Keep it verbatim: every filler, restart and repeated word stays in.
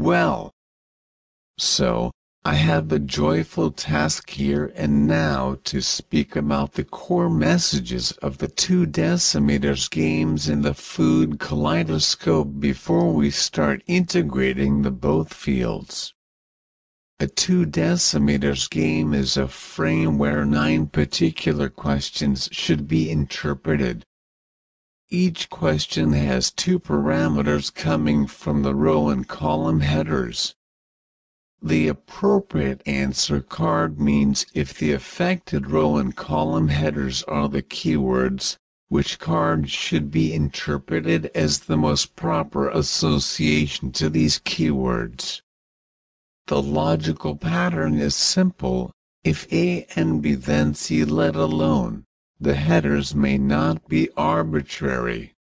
well. So, I have a joyful task here and now to speak about the core messages of the two decimeters games in the food kaleidoscope before we start integrating the both fields. A two decimeters game is a frame where nine particular questions should be interpreted. Each question has two parameters coming from the row and column headers. The appropriate answer card means if the affected row and column headers are the keywords, which card should be interpreted as the most proper association to these keywords. The logical pattern is simple: if A and B then C, let alone. The headers may not be arbitrary.